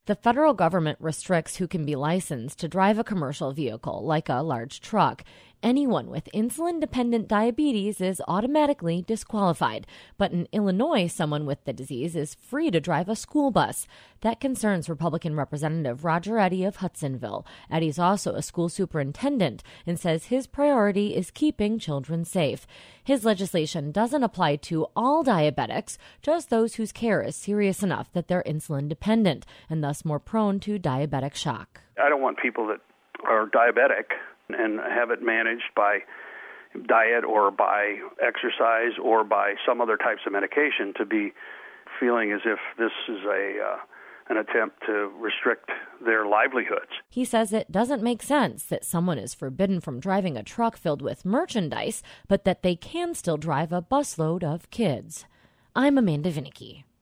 The federal government restricts who can be licensed to drive a commercial vehicle, like a large truck. Anyone with insulin-dependent diabetes is automatically disqualified. But in Illinois, someone with the disease is free to drive a school bus. That concerns Republican Representative Roger Eddy of Hudsonville. Eddy's also a school superintendent and says his priority is keeping children safe. His legislation doesn't apply to all diabetics, just those whose care is serious enough that they're insulin dependent and thus more prone to diabetic shock. I don't want people that are diabetic and have it managed by diet or by exercise or by some other types of medication to be feeling as if this is an attempt to restrict their livelihoods. He says it doesn't make sense that someone is forbidden from driving a truck filled with merchandise, but that they can still drive a busload of kids. I'm Amanda Vinicky.